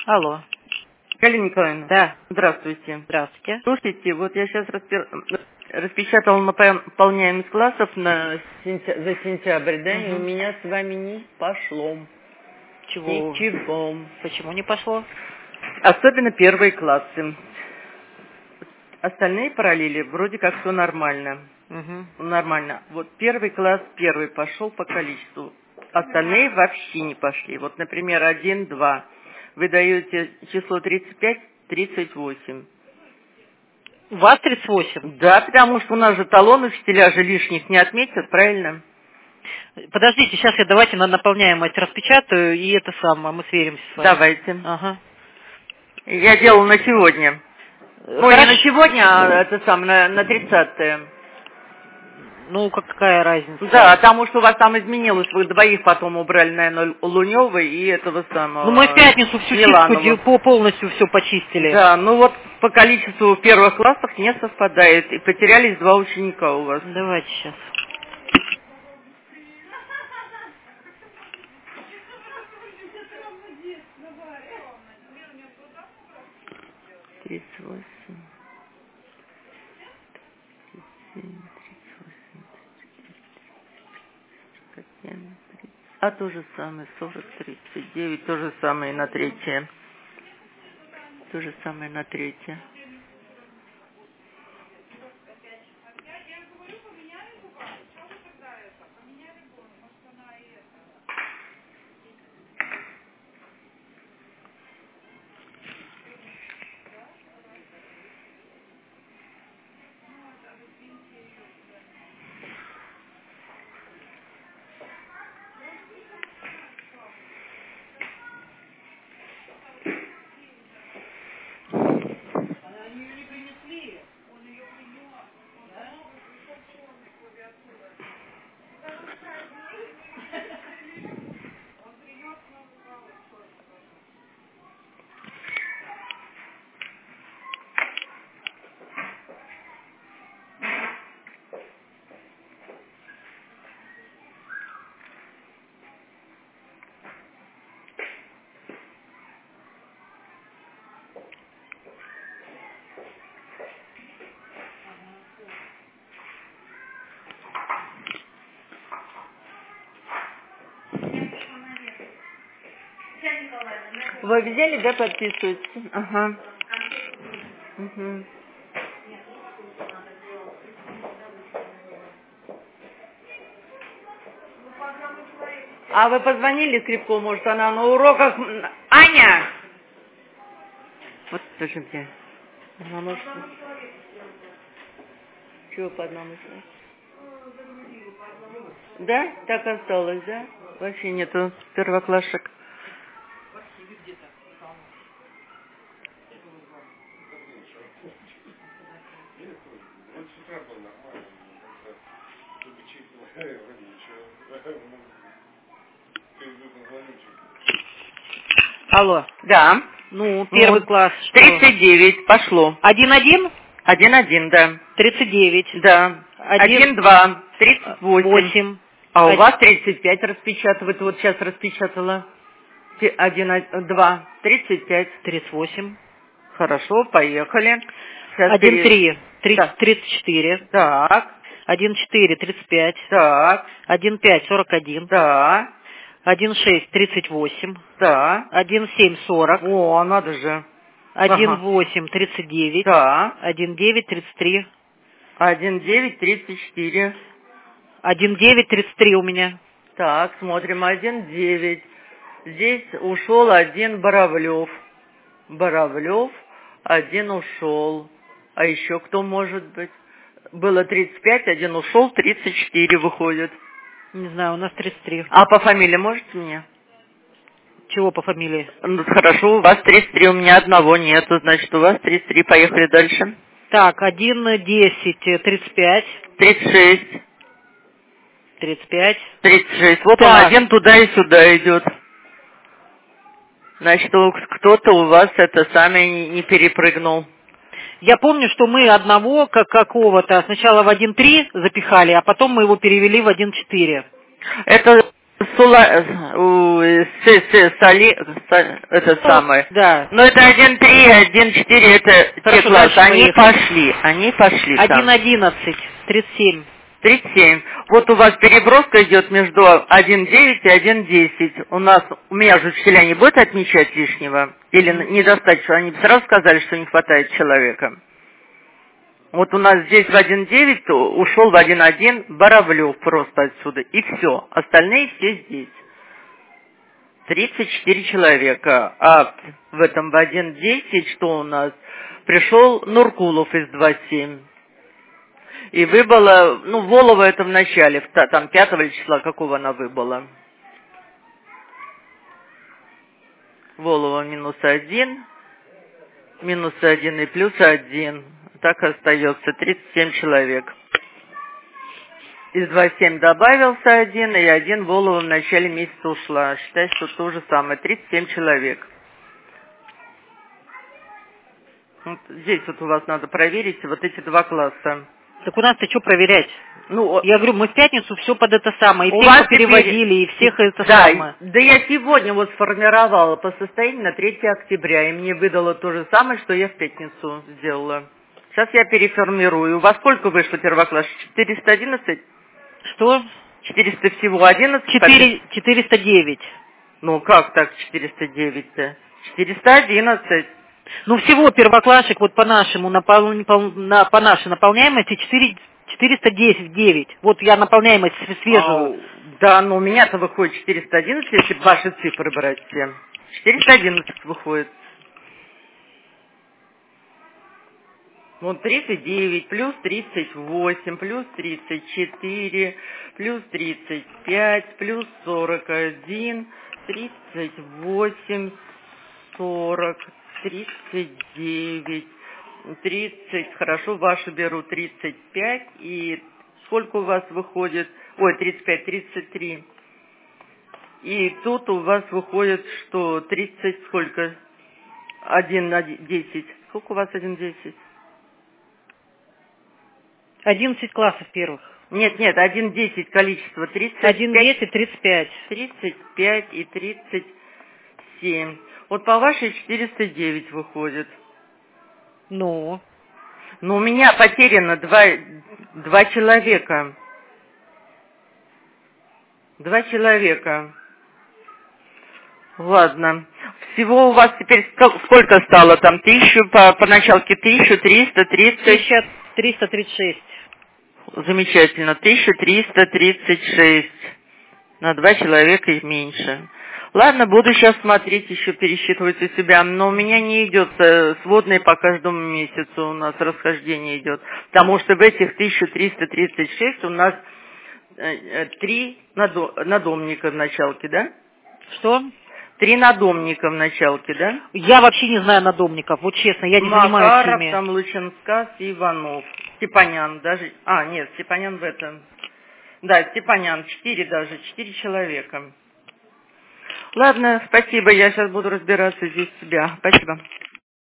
Алло. Галина Николаевна. Да. Здравствуйте. Здравствуйте. Слушайте, вот я сейчас распечатала наполняемость классов за сентябрь, да, и у меня с вами не пошло. Чего? Ничего. Почему не пошло? Особенно первые классы. Остальные параллели вроде как все нормально. Нормально. Вот первый класс первый пошел по количеству. Остальные вообще не пошли. Вот, например, 1, 2. Вы даете число 35, 38. У вас 38? Да, потому что у нас же талон учителя же лишних не отметят, правильно? Подождите, сейчас я давайте на наполняемость распечатаю, и это самое, мы сверимся с вами. Давайте. Ага. Я делала на сегодня. Ой, не на сегодня, а это самое, на 30-е. Ну, какая разница? Да, потому что у вас там изменилось, вы двоих потом убрали, наверное, Лунёва и этого самого. Ну, мы в пятницу всю чистку полностью все почистили. Да, ну вот по количеству в первых классах не совпадает, и потерялись 2 ученика у вас. Давайте сейчас. А то же самое, 40, 39, то же самое на третье. То же самое на третье. Вы взяли, да, подписываете? Ага. Угу. А вы позвонили Скрипко, может, она на уроках... Аня! Вот тоже где. Она может... Чего по одному сказать? Да? Так осталось, да? Вообще нету первоклашек. Алло. Да. Ну, первый класс. 39, пошло. 1-1? 1-1, да. 39. Да. 1-2, 38. А у вас 35 распечатывают. Вот сейчас распечатала. 1-2, 35. 38. Хорошо, поехали. 1-3, 34. Так. 1-4, 35. Так. 1-5, 41. Да. 1-6, 38. Да. 1-7, 40. О, надо же. 1-8, 39. Да. 1-9, 33. 1-9, 34. 1-9, 33 у меня. Так, смотрим. 1-9. Здесь ушел 1 Боровлев. Боровлев, 1 ушел. А еще кто может быть? Было 35, 1 ушел, 34 выходит. Не знаю, у нас 33. А по фамилии можете мне? Чего по фамилии? Ну, хорошо, у вас 33, у меня одного нету, значит, у вас 33. Поехали дальше. Так, 1-10, 35. 36. 35. 36. Вот так. Он один туда и сюда идет. Значит, кто-то у вас это сами не перепрыгнул. Я помню, что мы одного какого-то сначала в 1-3 запихали, а потом мы его перевели в 1-4. Это Это самое. Да. Но это 1-3, 1-4, это те классы. Они пошли там. 1-11, 37. 37. Вот у вас переброска идет между 1.9 и 1.10. У меня же учителя не будут отмечать лишнего? Или недостаточно? Они сразу сказали, что не хватает человека. Вот у нас здесь в 1.9 ушел в 1.1 Боровлев просто отсюда. И все. Остальные все здесь. 34 человека. А в этом в 1.10 что у нас? Пришел Нуркулов из 2.7. И выбыла, Волова это в начале, там 5 числа, какого она выбыла? Волова -1 и +1. Так остается 37 человек. Из 2.7 добавился 1, и 1 Волова в начале месяца ушла. Считай, что то же самое, 37 человек. Вот здесь вот у вас надо проверить вот эти 2 класса. Так у нас-то что проверять? Я говорю, мы в пятницу все под это самое, и всех переводили, и всех это самое. Да, я сегодня вот сформировала по состоянию на 3 октября, и мне выдало то же самое, что я в пятницу сделала. Сейчас я переформирую. У вас сколько вышло первокласс? 411? Что? 400 всего 11? 409. Ну как так 409-то? 411. Всего первоклассник вот по нашему, по нашей наполняемости 410. Вот я наполняемость свежую. Да, но у меня-то выходит 411, если ваши цифры брать все. 411 выходит. 39, плюс 38, плюс 34, плюс 35, плюс 41, 38, 40, 39, 30, хорошо, ваши беру 35, и сколько у вас выходит? 35, 33. И тут у вас выходит, что 30, сколько? 1 на 10. Сколько у вас 1,10? 11 классов первых. Нет, 1,10 количество, 35. 1,10, 35. 35 и 37. Вот по вашей 409 выходит. Ну, у меня потеряно 2 человека. 2 человека. Ладно. Всего у вас теперь сколько стало там? 1000, по началке 1330. 1336. Замечательно. 1336. На 2 человека и меньше. Ладно, буду сейчас смотреть, еще пересчитывать у себя. Но у меня не идет сводные по каждому месяцу. У нас расхождение идет. Потому что в этих 1336 у нас 3 надомника в началке, да? Что? 3 надомника в началке, да? Я вообще не знаю надомников, вот честно, я не занимаюсь Макаров, ими. там Лученскас и Иванов. Степанян даже. Нет, Степанян в этом. Да, Степанян, 4 человека. Ладно, спасибо, я сейчас буду разбираться здесь у себя. Спасибо.